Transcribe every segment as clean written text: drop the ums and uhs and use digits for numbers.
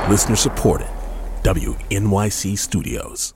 Listener supported. WNYC Studios.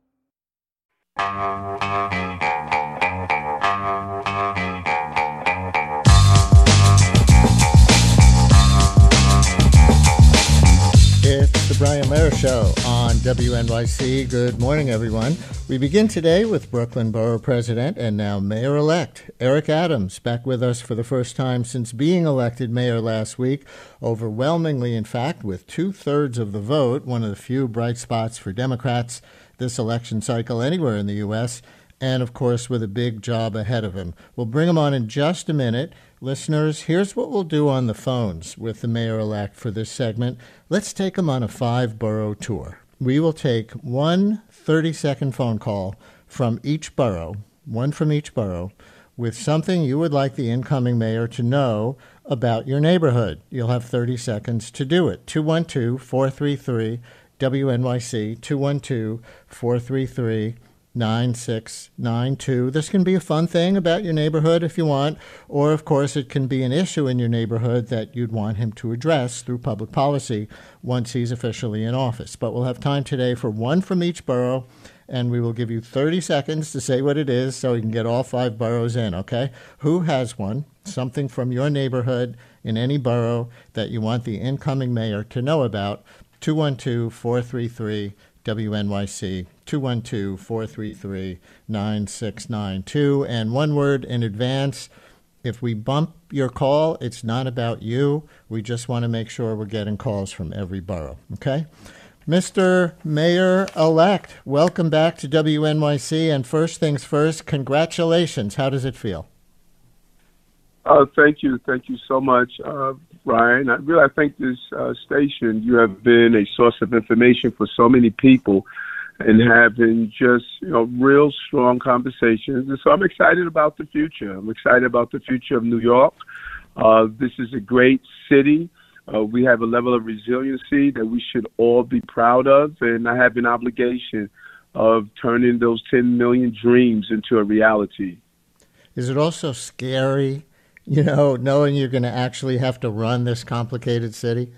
It's the Brian Lehrer Show on WNYC. Good morning, everyone. We begin today with Brooklyn Borough President and now Mayor-elect Eric Adams, back with us for the first time since being elected mayor last week, overwhelmingly, in fact, with 2/3 of the vote, one of the few bright spots for Democrats this election cycle anywhere in the U.S., and, of course, with a big job ahead of him. We'll bring him on in just a minute. Listeners, here's what we'll do on the phones with the mayor-elect for this segment. Let's take him on a 5-borough tour. We will take one 30-second phone call from each borough, one from each borough, with something you would like the incoming mayor to know about your neighborhood. You'll have 30 seconds to do it. 212-433-WNYC, 212-433-9692. This can be a fun thing about your neighborhood if you want, or of course it can be an issue in your neighborhood that you'd want him to address through public policy once he's officially in office. But we'll have time today for one from each borough, and we will give you 30 seconds to say what it is so we can get all 5 boroughs in, okay? Who has one, something from your neighborhood in any borough that you want the incoming mayor to know about? 212-433-WNYC, 212-433-9692. And one word in advance, if we bump your call, it's not about you. We just want to make sure we're getting calls from every borough, okay? Mr. Mayor-elect, welcome back to WNYC. And first things first, congratulations. How does it feel? Thank you. Thank you so much, Ryan. I thank this station. You have been a source of information for so many people and having just, real strong conversations. And so I'm excited about the future. I'm excited about the future of New York. This is a great city. We have a level of resiliency that we should all be proud of. And I have an obligation of turning those 10 million dreams into a reality. Is it also scary, knowing you're going to actually have to run this complicated city?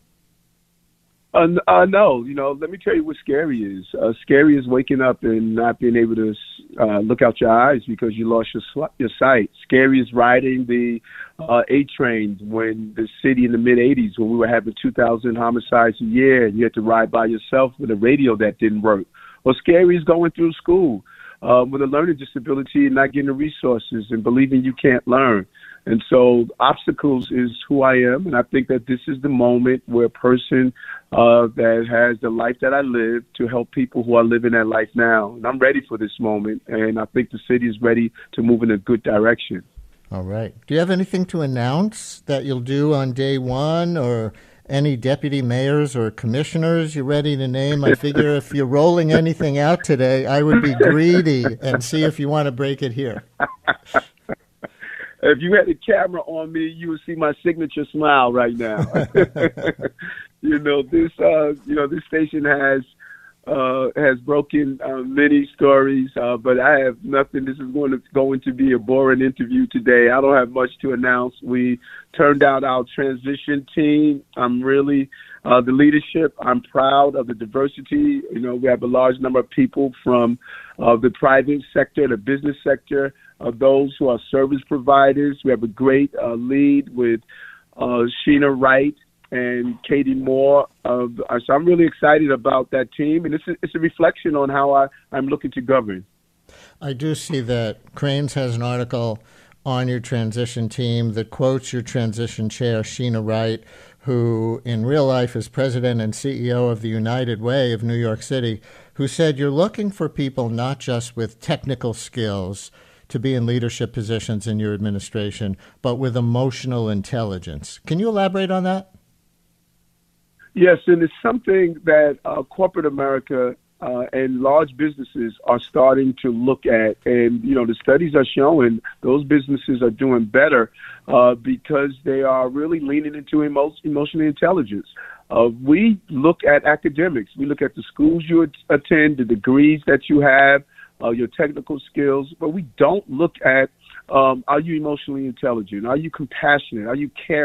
No. Let me tell you what scary is. Scary is waking up and not being able to look out your eyes because you lost your sight. Scary is riding the A train when the city in the mid-'80s, when we were having 2,000 homicides a year, and you had to ride by yourself with a radio that didn't work. Or scary is going through school with a learning disability and not getting the resources and believing you can't learn. And so obstacles is who I am, and I think that this is the moment where a person that has the life that I live to help people who are living that life now. And I'm ready for this moment, and I think the city is ready to move in a good direction. All right. Do you have anything to announce that you'll do on day one, or any deputy mayors or commissioners you're ready to name? I figure if you're rolling anything out today, I would be greedy and see if you want to break it here. If you had a camera on me, you would see my signature smile right now. This station has broken many stories, but I have nothing. This is going to be a boring interview today. I don't have much to announce. We turned out our transition team. I'm really the leadership. I'm proud of the diversity. We have a large number of people from the private sector, the business sector, those who are service providers. We have a great lead with Sheena Wright and Katie Moore. So I'm really excited about that team, and it's a reflection on how I'm looking to govern. I do see that Crain's has an article on your transition team that quotes your transition chair, Sheena Wright, who in real life is president and CEO of the United Way of New York City, who said you're looking for people not just with technical skills to be in leadership positions in your administration, but with emotional intelligence. Can you elaborate on that? Yes, and it's something that corporate America and large businesses are starting to look at. And, the studies are showing those businesses are doing better because they are really leaning into emotional intelligence. We look at academics. We look at the schools you attend, the degrees that you have, your technical skills, but we don't look at are you emotionally intelligent? Are you compassionate? Are you caring?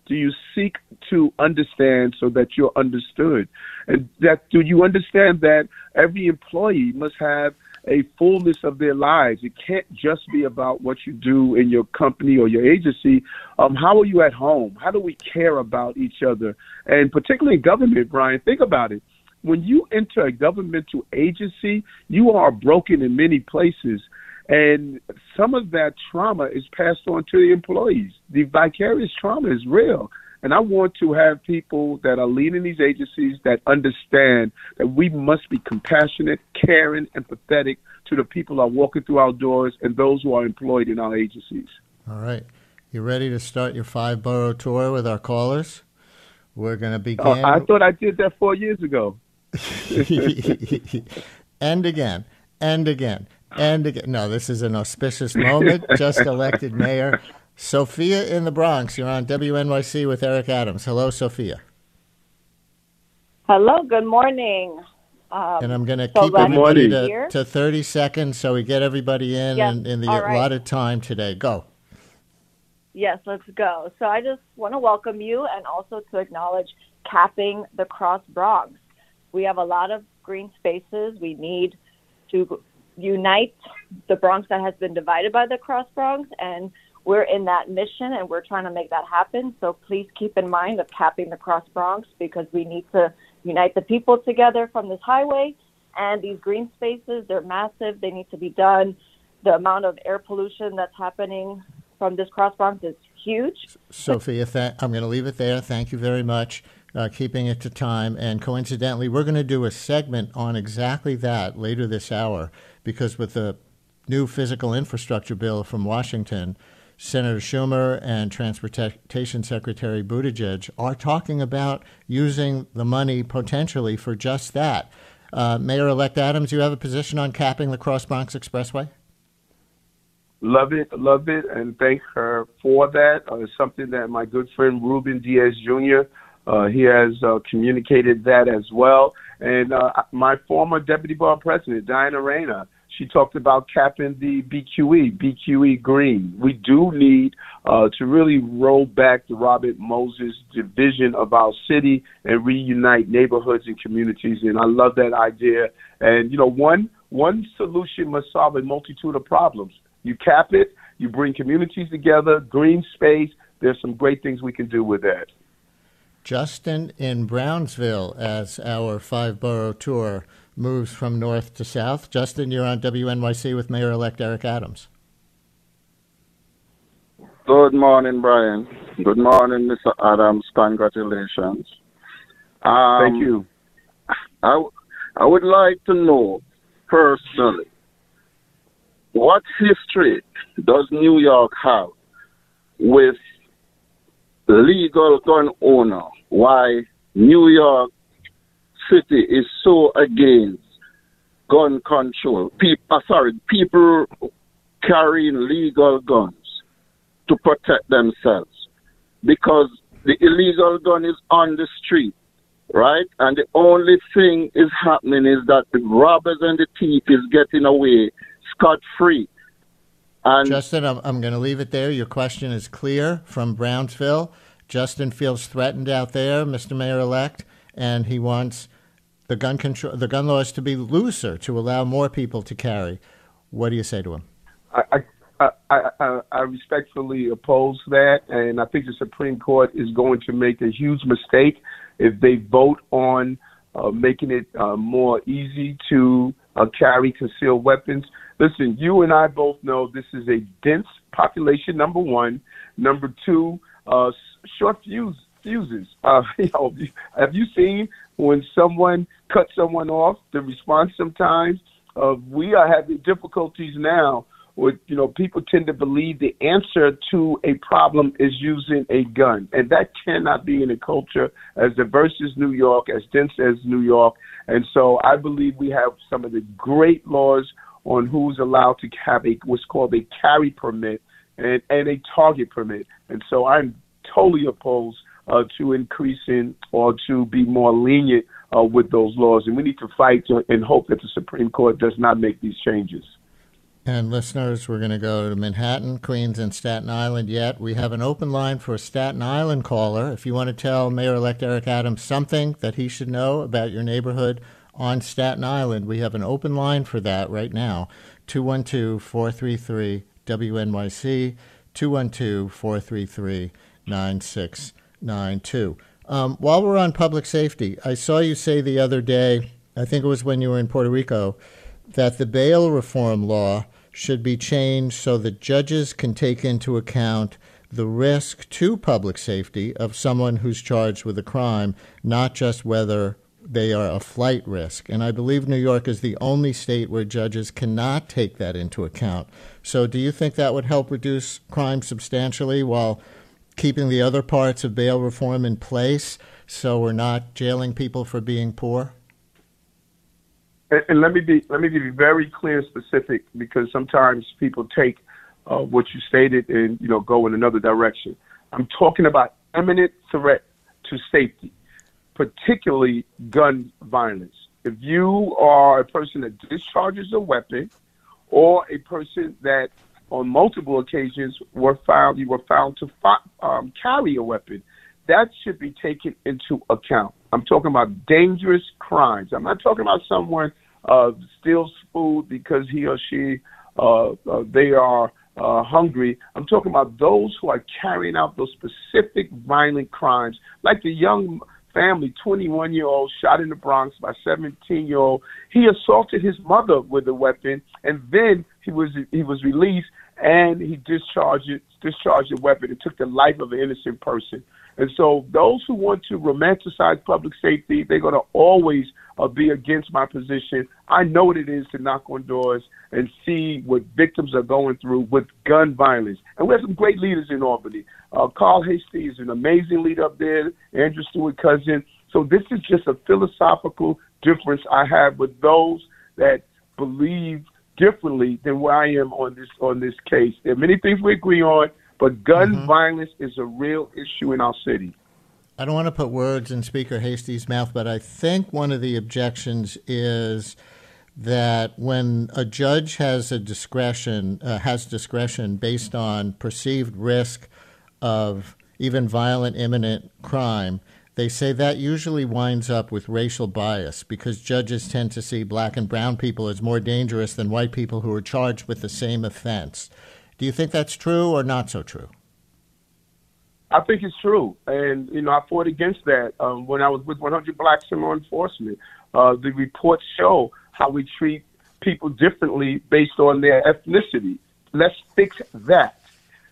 Do you seek to understand so that you're understood? And that do you understand that every employee must have a fullness of their lives? It can't just be about what you do in your company or your agency. How are you at home? How do we care about each other? And particularly in government, Brian, think about it. When you enter a governmental agency, you are broken in many places. And some of that trauma is passed on to the employees. The vicarious trauma is real. And I want to have people that are leading these agencies that understand that we must be compassionate, caring, and empathetic to the people who are walking through our doors and those who are employed in our agencies. All right. You ready to start your 5-borough tour with our callers? We're going to begin. I thought I did that 4 years ago. And again, and again, and again. No, this is an auspicious moment. Just elected mayor. Sophia in the Bronx, you're on WNYC with Eric Adams. Hello, Sophia. Hello, good morning. And I'm going to keep everybody to 30 seconds so we get everybody in the allotted time today. Go. Yes, let's go. So I just want to welcome you and also to acknowledge capping the Cross Bronx. We have a lot of green spaces. We need to unite the Bronx that has been divided by the Cross Bronx, and we're in that mission, and we're trying to make that happen. So please keep in mind of capping the Cross Bronx, because we need to unite the people together from this highway. And these green spaces, they're massive. They need to be done. The amount of air pollution that's happening from this Cross Bronx is huge. Sophia, I'm going to leave it there. Thank you very much. Keeping it to time. And coincidentally, we're going to do a segment on exactly that later this hour, because with the new physical infrastructure bill from Washington, Senator Schumer and Transportation Secretary Buttigieg are talking about using the money potentially for just that. Mayor-elect Adams, you have a position on capping the Cross Bronx Expressway? Love it, and thank her for that. It's something that my good friend Ruben Diaz Jr., he has communicated that as well. And my former Deputy Borough President, Diana Reyna, she talked about capping the BQE green. We do need to really roll back the Robert Moses division of our city and reunite neighborhoods and communities. And I love that idea. And, one solution must solve a multitude of problems. You cap it, you bring communities together, green space. There's some great things we can do with that. Justin in Brownsville, as our 5-borough tour moves from north to south. Justin, you're on WNYC with Mayor-elect Eric Adams. Good morning, Brian. Good morning, Mr. Adams. Congratulations. Thank you. I would like to know, personally, what history does New York have with legal gun owner? Why New York City is so against gun control? People carrying legal guns to protect themselves, because the illegal gun is on the street, right? And the only thing is happening is that the robbers and the thief is getting away scot-free. And Justin, I'm going to leave it there. Your question is clear from Brownsville. Justin feels threatened out there, Mr. Mayor-elect, and he wants the gun laws to be looser, to allow more people to carry. What do you say to him? I respectfully oppose that, and I think the Supreme Court is going to make a huge mistake if they vote on making it more easy to carry concealed weapons. Listen, you and I both know this is a dense population, number one. Number two, short fuses. Have you seen when someone cuts someone off, the response sometimes? We are having difficulties now with, people tend to believe the answer to a problem is using a gun. And that cannot be in a culture as diverse as New York, as dense as New York. And so I believe we have some of the great laws on who's allowed to have what's called a carry permit and a target permit. And so I'm totally opposed to increasing or to be more lenient with those laws. And we need to fight and hope that the Supreme Court does not make these changes. And listeners, we're going to go to Manhattan, Queens, and Staten Island yet. We have an open line for a Staten Island caller. If you want to tell Mayor-elect Eric Adams something that he should know about your neighborhood on Staten Island, we have an open line for that right now. 212-433-WNYC, 212-433-9692. While we're on public safety, I saw you say the other day, I think it was when you were in Puerto Rico, that the bail reform law should be changed so that judges can take into account the risk to public safety of someone who's charged with a crime, not just whether they are a flight risk. And I believe New York is the only state where judges cannot take that into account. So do you think that would help reduce crime substantially while keeping the other parts of bail reform in place so we're not jailing people for being poor? And let me be very clear and specific, because sometimes people take what you stated and go in another direction. I'm talking about imminent threat to safety, particularly gun violence. If you are a person that discharges a weapon, or a person that on multiple occasions you were found to carry a weapon, that should be taken into account. I'm talking about dangerous crimes. I'm not talking about someone steals food because he or she they are hungry. I'm talking about those who are carrying out those specific violent crimes, like the young family, 21-year-old shot in the Bronx by 17-year-old. He assaulted his mother with a weapon, and then he was released, and he discharged the weapon and took the life of an innocent person. And so those who want to romanticize public safety, they're going to always be against my position. I know what it is to knock on doors and see what victims are going through with gun violence. And we have some great leaders in Albany. Carl Hasty is an amazing leader up there, Andrew Stewart Cousin. So this is just a philosophical difference I have with those that believe differently than where I am on this case. There are many things we agree on, but gun violence is a real issue in our city. I don't want to put words in Speaker Hasty's mouth, but I think one of the objections is that when a judge has discretion based on perceived risk of even violent imminent crime, they say that usually winds up with racial bias because judges tend to see black and brown people as more dangerous than white people who are charged with the same offense. Do you think that's true or not so true? I think it's true. And, I fought against that when I was with 100 Blacks in Law Enforcement. The reports show how we treat people differently based on their ethnicity. Let's fix that.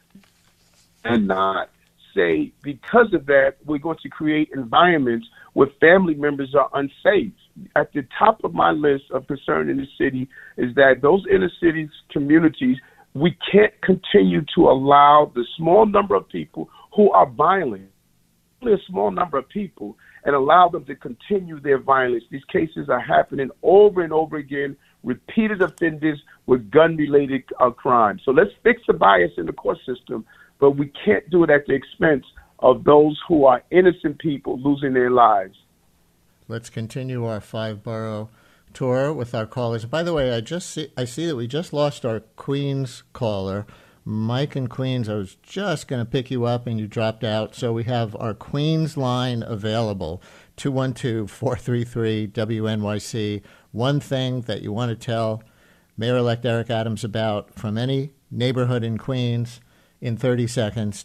And not say because of that, we're going to create environments where family members are unsafe. At the top of my list of concern in the city is that those inner cities communities, we can't continue to allow the small number of people who are violent, only a small number of people, and allow them to continue their violence. These cases are happening over and over again, repeated offenders with gun-related crimes. So let's fix the bias in the court system, but we can't do it at the expense of those who are innocent people losing their lives. Let's continue our five-borough tour with our callers. By the way, I see that we just lost our Queens caller. Mike in Queens, I was just going to pick you up and you dropped out. So we have our Queens line available, 212-433-WNYC. One thing that you want to tell Mayor-elect Eric Adams about from any neighborhood in Queens in 30 seconds,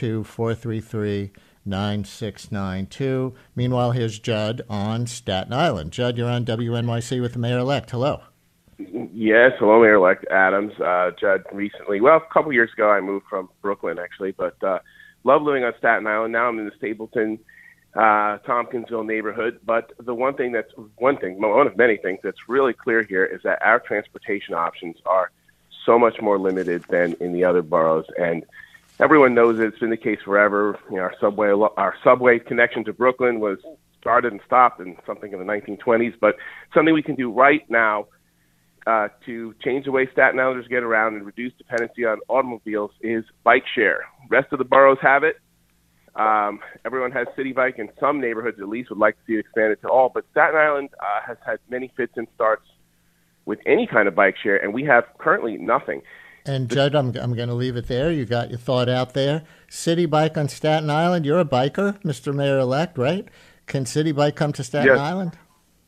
212-433-9692. Meanwhile, here's Judd on Staten Island. Judd, you're on WNYC with the Mayor-elect. Hello. Yes, hello, Mayor-elect Adams. Judd, recently, a couple years ago, I moved from Brooklyn, actually, but love living on Staten Island. Now I'm in the Stapleton, Tompkinsville neighborhood. But one of many things that's really clear here is that our transportation options are so much more limited than in the other boroughs. And everyone knows it's been the case forever. Our subway connection to Brooklyn was started and stopped in something in the 1920s, but something we can do right now to change the way Staten Islanders get around and reduce dependency on automobiles is bike share. Rest of the boroughs have it. Everyone has City Bike, and some neighborhoods at least would like to see it expanded to all. But Staten Island has had many fits and starts with any kind of bike share, and we have currently nothing. And Judd, I'm going to leave it there. You got your thought out there. City Bike on Staten Island. You're a biker, Mr. Mayor-elect, right? Can City Bike come to Staten Yes. Island?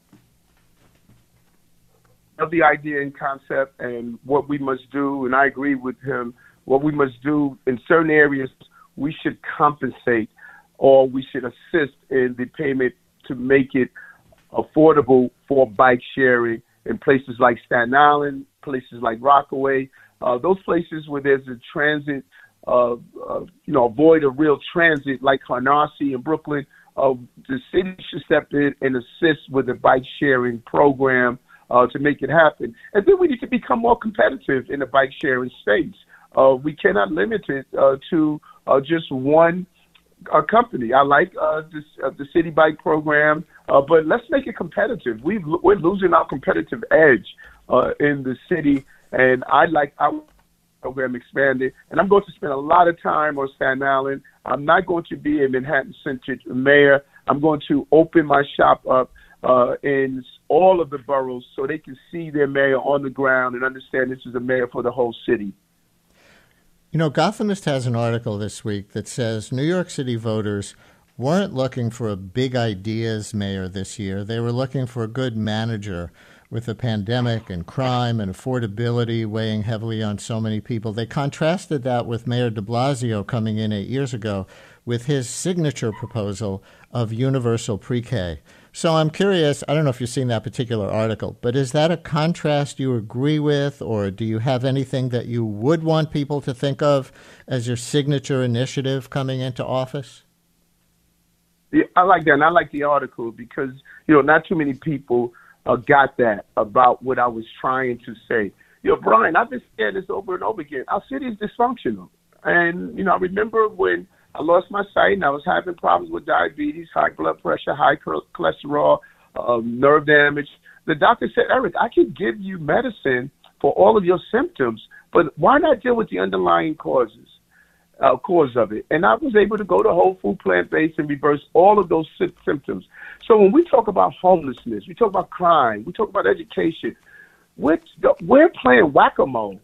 Of the idea and concept and what we must do, and I agree with him, what we must do in certain areas, we should compensate or we should assist in the payment to make it affordable for bike sharing in places like Staten Island, places like Rockaway, those places where there's a transit, avoid a real transit like Canarsie and Brooklyn. The city should step in and assist with the bike sharing program to make it happen. And then we need to become more competitive in the bike sharing space. We cannot limit it to just one company. I like the City Bike program, but let's make it competitive. We're losing our competitive edge in the city, and I like our program expanded. And I'm going to spend a lot of time on Staten Island. I'm not going to be a Manhattan-centric mayor. I'm going to open my shop up in all of the boroughs so they can see their mayor on the ground and understand this is a mayor for the whole city. You know, Gothamist has an article this week that says New York City voters weren't looking for a big ideas mayor this year. They were looking for a good manager with the pandemic and crime and affordability weighing heavily on so many people. They contrasted that with Mayor de Blasio coming in 8 years ago with his signature proposal of universal pre-K. So I'm curious, I don't know if you've seen that particular article, but is that a contrast you agree with, or do you have anything that you would want people to think of as your signature initiative coming into office? Yeah, I like that, and I like the article because, not too many people got that about what I was trying to say. Brian, I've been saying this over and over again. Our city is dysfunctional. And, I remember when I lost my sight and I was having problems with diabetes, high blood pressure, high cholesterol, nerve damage. The doctor said, Eric, I can give you medicine for all of your symptoms, but why not deal with the underlying cause of it? And I was able to go to Whole Food Plant-Based and reverse all of those symptoms. So when we talk about homelessness, we talk about crime, we talk about education, we're playing whack-a-mole.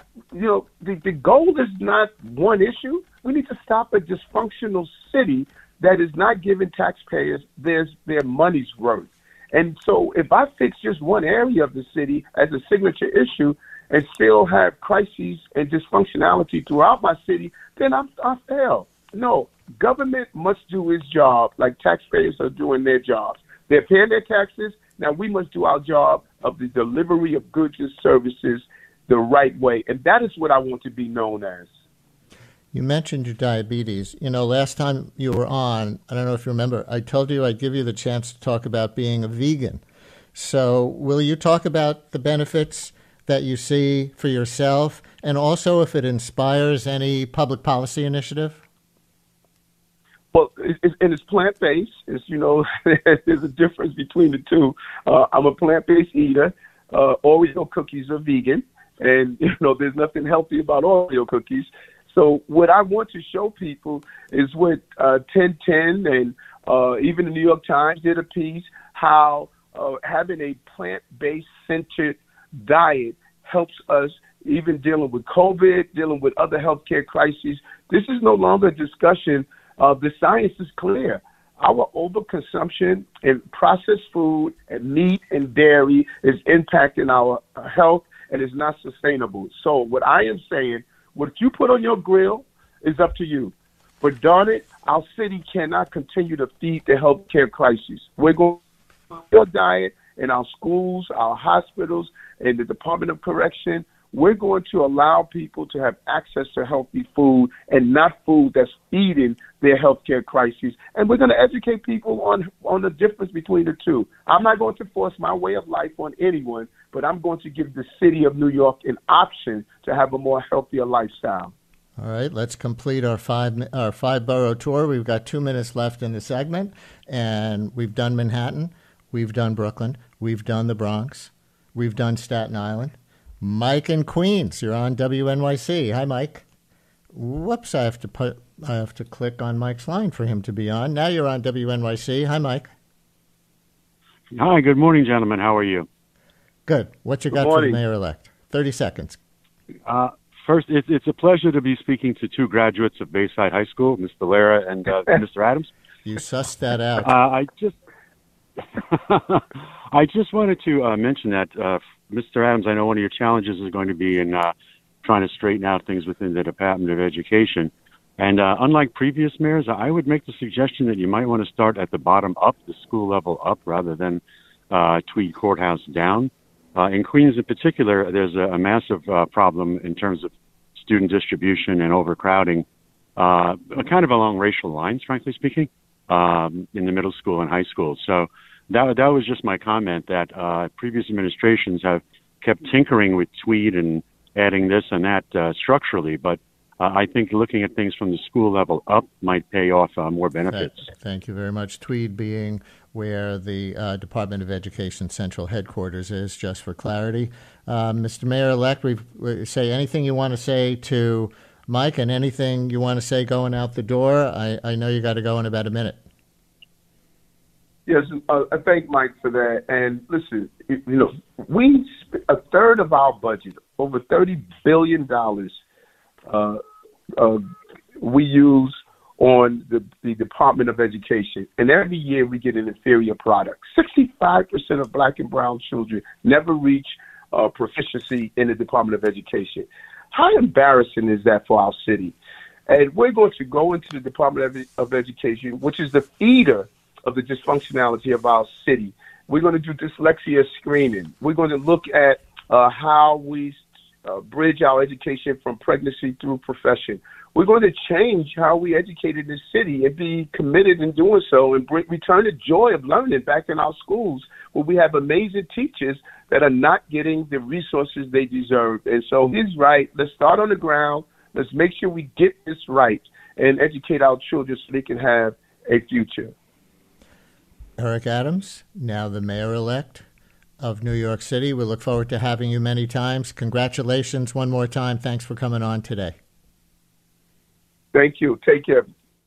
The goal is not one issue. We need to stop a dysfunctional city that is not giving taxpayers their money's worth. And so if I fix just one area of the city as a signature issue and still have crises and dysfunctionality throughout my city, then I fail. No, government must do its job like taxpayers are doing their jobs. They're paying their taxes. Now we must do our job of the delivery of goods and services the right way. And that is what I want to be known as. You mentioned your diabetes. Last time you were on, I don't know if you remember, I told you I'd give you the chance to talk about being a vegan. So will you talk about the benefits that you see for yourself, and also if it inspires any public policy initiative? Well, it's plant-based. There's a difference between the two. I'm a plant-based eater. Oreo cookies are vegan. And, there's nothing healthy about Oreo cookies. So what I want to show people is what 1010 and even the New York Times did a piece, how having a plant-based centered diet helps us even dealing with COVID, dealing with other healthcare crises. This is no longer a discussion. The science is clear. Our overconsumption in processed food and meat and dairy is impacting our health and is not sustainable. So what I am saying, what you put on your grill is up to you. But darn it, our city cannot continue to feed the healthcare crisis. We're going to your diet in our schools, our hospitals, and the Department of Correction. We're going to allow people to have access to healthy food and not food that's feeding their healthcare crises. And we're going to educate people on the difference between the two. I'm not going to force my way of life on anyone, but I'm going to give the city of New York an option to have a more healthier lifestyle. All right, let's complete our five borough tour. We've got 2 minutes left in the segment, and we've done Manhattan, we've done Brooklyn, we've done the Bronx, we've done Staten Island. Mike in Queens, you're on WNYC. Hi, Mike. Whoops, I have to click on Mike's line for him to be on. Now you're on WNYC. Hi, Mike. Hi, good morning, gentlemen. How are you? Good. What you got for the mayor-elect? 30 seconds. First, it's a pleasure to be speaking to two graduates of Bayside High School, Ms. Valera and Mr. Adams. You sussed that out. I just wanted to mention that, Mr. Adams, I know one of your challenges is going to be in trying to straighten out things within the Department of Education. And unlike previous mayors, I would make the suggestion that you might want to start at the bottom up, the school level up, rather than Tweed Courthouse down. In Queens in particular, there's a massive problem in terms of student distribution and overcrowding, kind of along racial lines, frankly speaking, in the middle school and high school. So that was just my comment that previous administrations have kept tinkering with Tweed and adding this and that structurally, but I think looking at things from the school level up might pay off more benefits. Thank you very much. Tweed being where the Department of Education central headquarters is, just for clarity. Mr. Mayor-elect, we say anything you want to say to Mike and anything you want to say going out the door. I know you got to go in about a minute. Yes, I thank Mike for that. And listen, we a third of our budget, over $30 billion, we use on the Department of Education. And every year we get an inferior product. 65% of black and brown children never reach proficiency in the Department of Education. How embarrassing is that for our city? And we're going to go into the Department of Education, which is the feeder of the dysfunctionality of our city. We're going to do dyslexia screening. We're going to look at how we bridge our education from pregnancy through profession. We're going to change how we educate in this city and be committed in doing so and return the joy of learning back in our schools where we have amazing teachers that are not getting the resources they deserve. And so he's right. Let's start on the ground. Let's make sure we get this right and educate our children so they can have a future. Eric Adams, now the mayor-elect of New York City. We look forward to having you many times. Congratulations one more time. Thanks for coming on today. Thank you. Take care.